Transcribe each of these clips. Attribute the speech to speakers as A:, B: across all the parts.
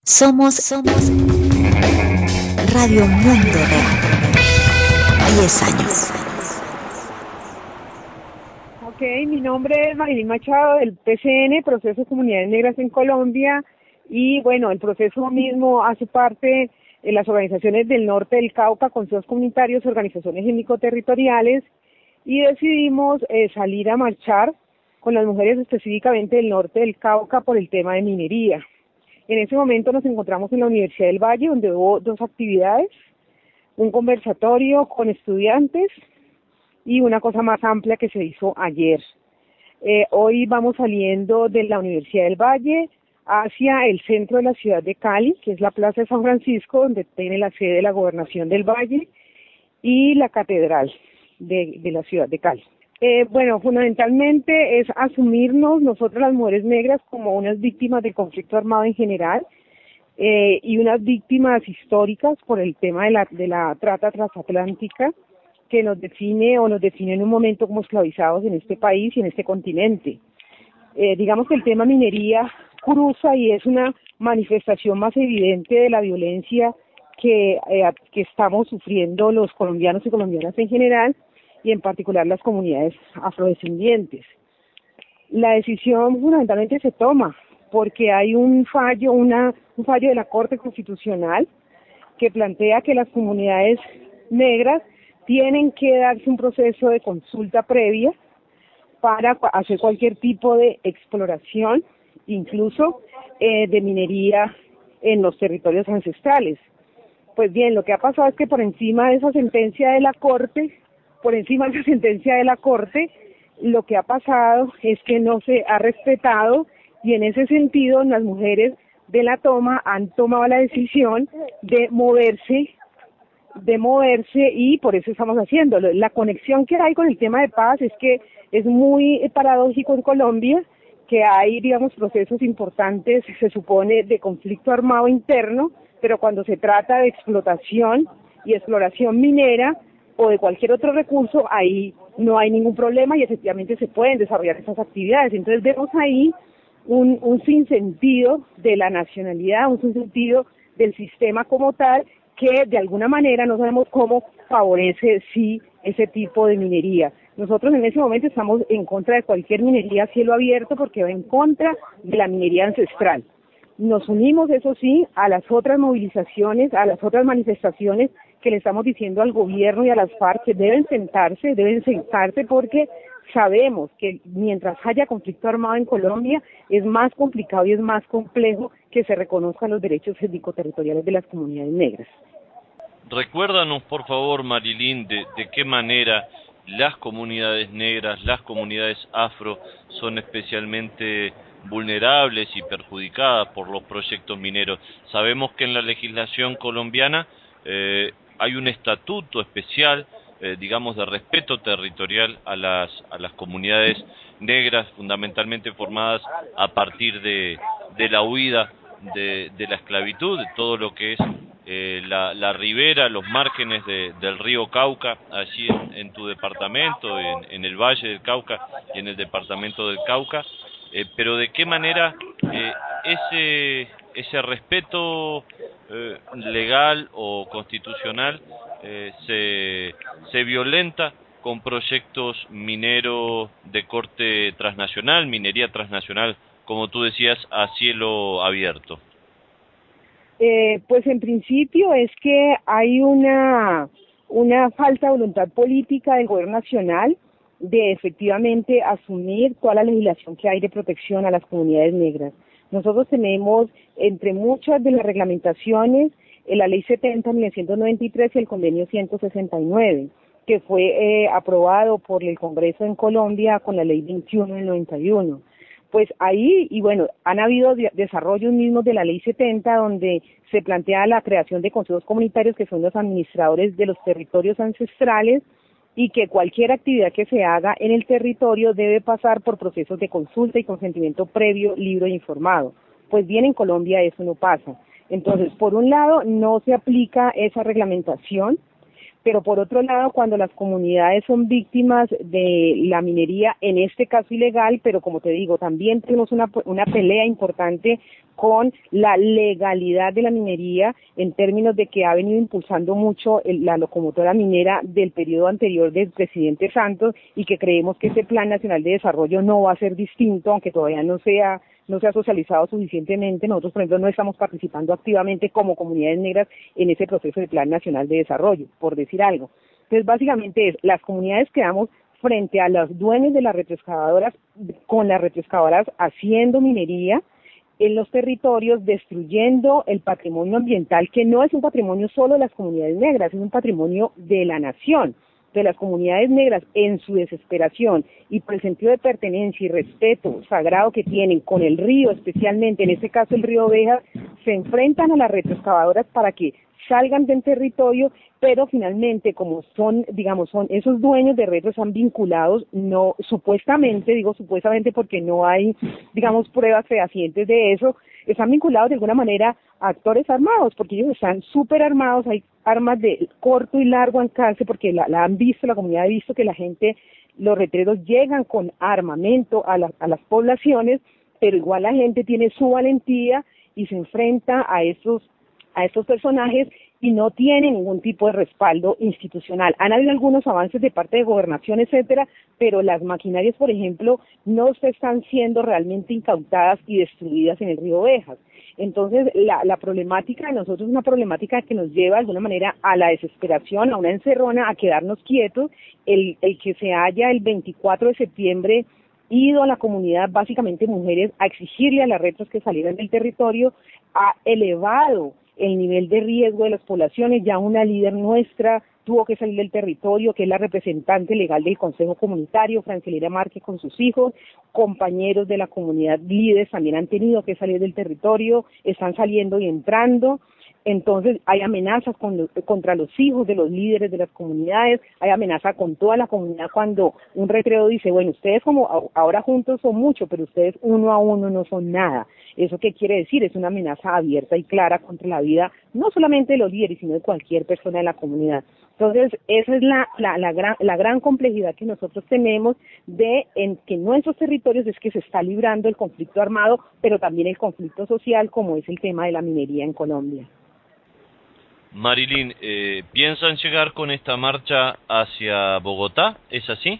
A: Somos Radio Mundo Real. 10 años.
B: Ok, mi nombre es Marilyn Machado del PCN, Proceso de Comunidades Negras en Colombia, y bueno, el proceso mismo hace parte de las organizaciones del norte del Cauca, consejos comunitarios, organizaciones étnico-territoriales, y decidimos salir a marchar con las mujeres específicamente del norte del Cauca por el tema de minería. En ese momento nos encontramos en la Universidad del Valle, donde hubo dos actividades, un conversatorio con estudiantes y una cosa más amplia que se hizo ayer. Hoy vamos saliendo de la Universidad del Valle hacia el centro de la ciudad de Cali, que es la Plaza de San Francisco, donde tiene la sede de la Gobernación del Valle y la Catedral de la ciudad de Cali. Bueno, fundamentalmente es asumirnos nosotras las mujeres negras como unas víctimas del conflicto armado en general y unas víctimas históricas por el tema de la trata transatlántica que nos define en un momento como esclavizados en este país y en este continente. Digamos que el tema minería cruza y es una manifestación más evidente de la violencia que estamos sufriendo los colombianos y colombianas en general, y en particular las comunidades afrodescendientes. La decisión fundamentalmente se toma porque hay un fallo de la Corte Constitucional que plantea que las comunidades negras tienen que darse un proceso de consulta previa para hacer cualquier tipo de exploración, incluso de minería en los territorios ancestrales. Pues bien, lo que ha pasado es que por encima de esa sentencia de la Corte, lo que ha pasado es que no se ha respetado, y en ese sentido las mujeres de la toma han tomado la decisión de moverse, y por eso estamos haciéndolo. La conexión que hay con el tema de paz es que es muy paradójico en Colombia, que hay, digamos, procesos importantes, se supone, de conflicto armado interno, pero cuando se trata de explotación y exploración minera o de cualquier otro recurso, ahí no hay ningún problema y efectivamente se pueden desarrollar esas actividades. Entonces vemos ahí un sinsentido de la nacionalidad, un sinsentido del sistema como tal, que de alguna manera no sabemos cómo favorece sí ese tipo de minería. Nosotros en ese momento estamos en contra de cualquier minería a cielo abierto porque va en contra de la minería ancestral. Nos unimos, eso sí, a las otras movilizaciones, a las otras manifestaciones que le estamos diciendo al gobierno y a las FARC que deben sentarse porque sabemos que mientras haya conflicto armado en Colombia es más complicado y es más complejo que se reconozcan los derechos étnico-territoriales de las comunidades negras.
C: Recuérdanos, por favor, Marilyn, de qué manera las comunidades negras, las comunidades afro son especialmente vulnerables y perjudicadas por los proyectos mineros. Sabemos que en la legislación colombiana hay un estatuto especial, digamos, de respeto territorial a las comunidades negras, fundamentalmente formadas a partir de la huida de la esclavitud, de todo lo que es la ribera, los márgenes del río Cauca, allí en tu departamento, en el Valle del Cauca y en el departamento del Cauca, pero de qué manera ese respeto legal o constitucional se violenta con proyectos mineros de corte transnacional, minería transnacional, como tú decías, a cielo abierto.
B: Pues en principio es que hay una falta de voluntad política del gobierno nacional de efectivamente asumir toda la legislación que hay de protección a las comunidades negras. Nosotros tenemos, entre muchas de las reglamentaciones, la Ley 70 de 1993 y el Convenio 169, que fue aprobado por el Congreso en Colombia con la Ley 21 del 91. Pues ahí, y bueno, han habido desarrollos mismos de la Ley 70 donde se plantea la creación de consejos comunitarios que son los administradores de los territorios ancestrales, y que cualquier actividad que se haga en el territorio debe pasar por procesos de consulta y consentimiento previo, libre e informado. Pues bien, en Colombia eso no pasa. Entonces, por un lado, no se aplica esa reglamentación. pero por otro lado, cuando las comunidades son víctimas de la minería, en este caso ilegal, pero como te digo, también tenemos una pelea importante con la legalidad de la minería en términos de que ha venido impulsando mucho la locomotora minera del periodo anterior del presidente Santos, y que creemos que ese Plan Nacional de Desarrollo no va a ser distinto, aunque todavía no se ha socializado suficientemente. Nosotros, por ejemplo, no estamos participando activamente como comunidades negras en ese proceso de Plan Nacional de Desarrollo, por decir algo. Entonces, básicamente las comunidades quedamos frente a los dueños de las retroexcavadoras, con las retroexcavadoras haciendo minería en los territorios, destruyendo el patrimonio ambiental, que no es un patrimonio solo de las comunidades negras, es un patrimonio de la nación, de las comunidades negras, en su desesperación y por el sentido de pertenencia y respeto sagrado que tienen con el río, especialmente en este caso el río Ovejas, se enfrentan a las retroexcavadoras para que salgan del territorio, pero finalmente, como son esos dueños de retros, están vinculados, no, supuestamente, digo supuestamente porque no hay, pruebas fehacientes de eso, están vinculados de alguna manera a actores armados, porque ellos están súper armados, hay armas de corto y largo alcance, porque la han visto, la comunidad ha visto que la gente, los retreros llegan con armamento a las poblaciones, pero igual la gente tiene su valentía y se enfrenta a estos personajes y no tiene ningún tipo de respaldo institucional. Han habido algunos avances de parte de gobernación, etcétera, pero las maquinarias, por ejemplo, no se están siendo realmente incautadas y destruidas en el río Ovejas. Entonces, la problemática de nosotros es una problemática que nos lleva de alguna manera a la desesperación, a una encerrona, a quedarnos quietos. El que se haya el 24 de septiembre ido a la comunidad, básicamente mujeres, a exigirle a las retros que salieran del territorio, ha elevado el nivel de riesgo de las poblaciones. Ya una líder nuestra tuvo que salir del territorio, que es la representante legal del Consejo Comunitario, Francilera Márquez, con sus hijos. Compañeros de la comunidad líderes también han tenido que salir del territorio, están saliendo y entrando. Entonces hay amenazas contra los hijos de los líderes de las comunidades, hay amenaza con toda la comunidad cuando un retreo dice, bueno, ustedes como ahora juntos son mucho, pero ustedes uno a uno no son nada. ¿Eso qué quiere decir? Es una amenaza abierta y clara contra la vida, no solamente de los líderes, sino de cualquier persona de la comunidad. Entonces, esa es la gran complejidad que nosotros tenemos en que en nuestros territorios es que se está librando el conflicto armado, pero también el conflicto social, como es el tema de la minería en Colombia.
C: Marilyn, ¿piensan llegar con esta marcha hacia Bogotá? ¿Es así?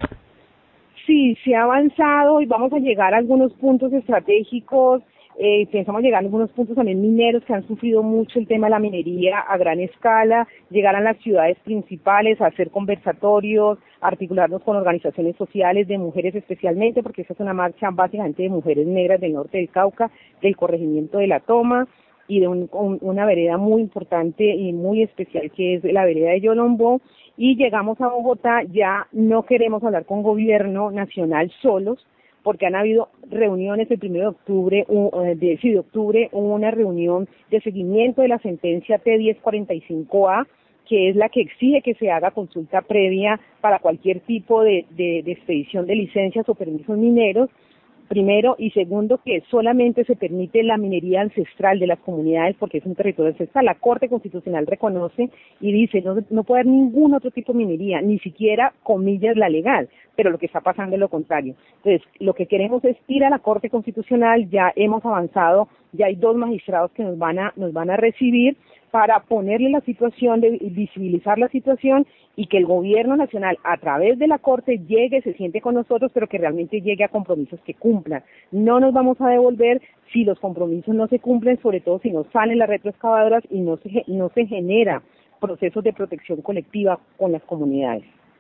B: Sí, se ha avanzado y vamos a llegar a algunos puntos estratégicos. Pensamos llegar a algunos puntos también mineros que han sufrido mucho el tema de la minería a gran escala, llegar a las ciudades principales, a hacer conversatorios, articularnos con organizaciones sociales de mujeres especialmente, porque esta es una marcha básicamente de mujeres negras del norte del Cauca, del corregimiento de La Toma y de una vereda muy importante y muy especial que es la vereda de Yolombó. Y llegamos a Bogotá, ya no queremos hablar con gobierno nacional solos, porque han habido reuniones el 1 de octubre, de octubre, hubo una reunión de seguimiento de la sentencia T1045A, que es la que exige que se haga consulta previa para cualquier tipo de expedición de licencias o permisos mineros, primero, y segundo, que solamente se permite la minería ancestral de las comunidades porque es un territorio ancestral. La Corte Constitucional reconoce y dice no puede haber ningún otro tipo de minería, ni siquiera, comillas, la legal, pero lo que está pasando es lo contrario. Entonces, lo que queremos es ir a la Corte Constitucional, ya hemos avanzado, ya hay 2 magistrados que nos van a recibir para ponerle la situación, de visibilizar la situación y que el gobierno nacional a través de la Corte llegue, se siente con nosotros, pero que realmente llegue a compromisos que cumplan. No nos vamos a devolver si los compromisos no se cumplen, sobre todo si no salen las retroexcavadoras y no se genera procesos de protección colectiva con las comunidades.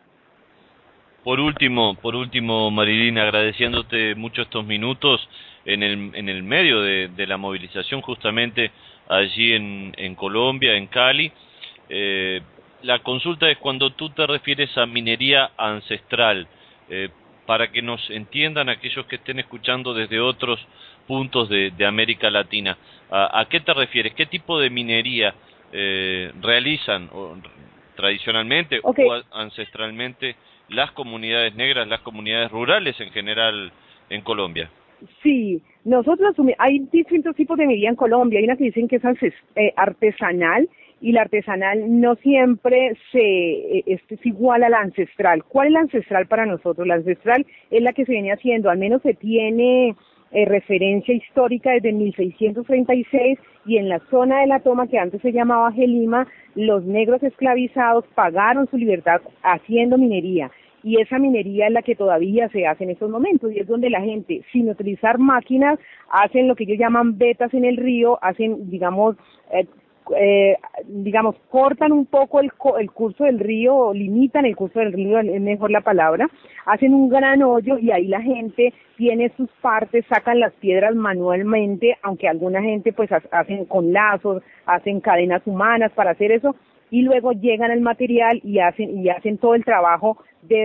C: Por último, Marilyn, agradeciéndote mucho estos minutos en el medio de la movilización justamente allí en Colombia, en Cali. La consulta es cuando tú te refieres a minería ancestral, para que nos entiendan aquellos que estén escuchando desde otros puntos de América Latina. ¿A qué te refieres? ¿Qué tipo de minería realizan tradicionalmente o ancestralmente las comunidades negras, las comunidades rurales en general en Colombia?
B: Sí, nosotros hay distintos tipos de minería en Colombia. Hay una que dicen que es artesanal y la artesanal no siempre es igual a la ancestral. ¿Cuál es la ancestral para nosotros? La ancestral es la que se viene haciendo, al menos se tiene referencia histórica desde 1636, y en la zona de la Toma, que antes se llamaba Gelima, los negros esclavizados pagaron su libertad haciendo minería, y esa minería es la que todavía se hace en estos momentos, y es donde la gente, sin utilizar máquinas, hacen lo que ellos llaman vetas en el río, hacen, digamos, cortan un poco el curso del río, o limitan el curso del río, es mejor la palabra, hacen un gran hoyo y ahí la gente tiene sus partes, sacan las piedras manualmente, aunque alguna gente pues hacen con lazos, hacen cadenas humanas para hacer eso, y luego llegan al material y hacen todo el trabajo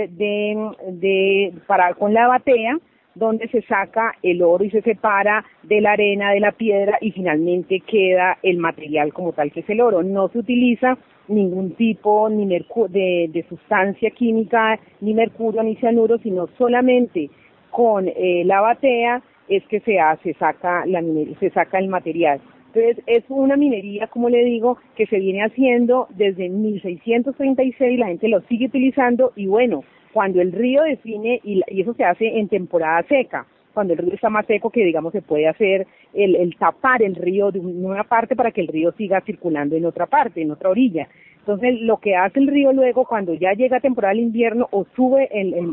B: con la batea, donde se saca el oro y se separa de la arena, de la piedra, y finalmente queda el material como tal, que es el oro. No se utiliza ningún tipo de sustancia química, ni mercurio ni cianuro, sino solamente con la batea es que se saca el material. Entonces es una minería, como le digo, que se viene haciendo desde 1636, la gente lo sigue utilizando, y bueno, cuando el río define, y eso se hace en temporada seca, cuando el río está más seco, que digamos se puede hacer el tapar el río de una parte para que el río siga circulando en otra parte, en otra orilla. Entonces lo que hace el río luego, cuando ya llega temporada de invierno o sube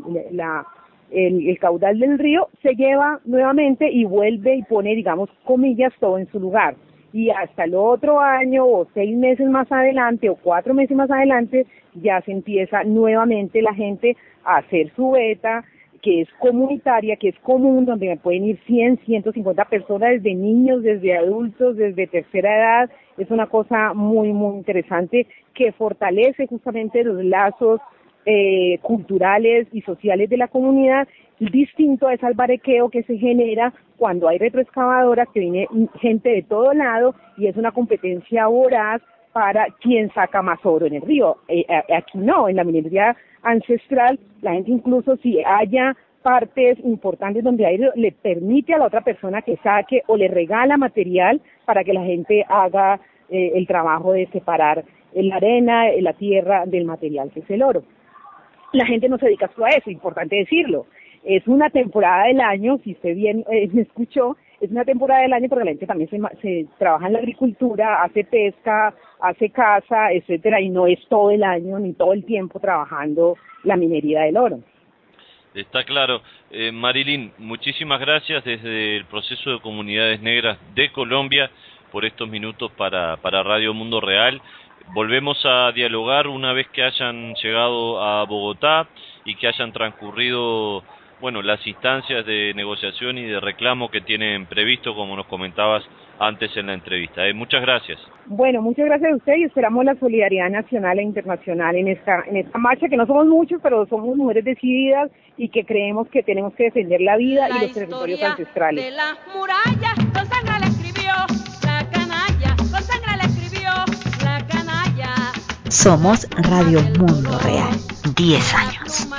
B: el caudal del río, se lleva nuevamente y vuelve y pone, digamos, comillas, todo en su lugar. Y hasta el otro año, o 6 meses más adelante, o 4 meses más adelante, ya se empieza nuevamente la gente a hacer su veta, que es comunitaria, que es común, donde pueden ir 100, 150 personas, desde niños, desde adultos, desde tercera edad. Es una cosa muy, muy interesante, que fortalece justamente los lazos culturales y sociales de la comunidad, distinto a ese albarequeo que se genera cuando hay retroexcavadoras, que viene gente de todo lado y es una competencia voraz para quién saca más oro en el río. Aquí no, en la minería ancestral, la gente, incluso si haya partes importantes donde hay, le permite a la otra persona que saque o le regala material para que la gente haga el trabajo de separar la arena, la tierra del material que es el oro. La gente no se dedica solo a eso, importante decirlo. Es una temporada del año, si usted bien me escuchó, es una temporada del año porque la gente también se trabaja en la agricultura, hace pesca, hace caza, etcétera, y no es todo el año ni todo el tiempo trabajando la minería del oro.
C: Está claro. Marilyn, muchísimas gracias desde el Proceso de Comunidades Negras de Colombia por estos minutos para Radio Mundo Real. Volvemos a dialogar una vez que hayan llegado a Bogotá y que hayan transcurrido, bueno, las instancias de negociación y de reclamo que tienen previsto, como nos comentabas antes en la entrevista. Muchas gracias.
B: Bueno, muchas gracias a usted, y esperamos la solidaridad nacional e internacional en esta marcha, que no somos muchos, pero somos mujeres decididas y que creemos que tenemos que defender la vida y los territorios ancestrales.
D: De las murallas, con sangre la escribió la canalla, con sangre la escribió la canalla.
A: Somos Radio Mundo Real, 10 años.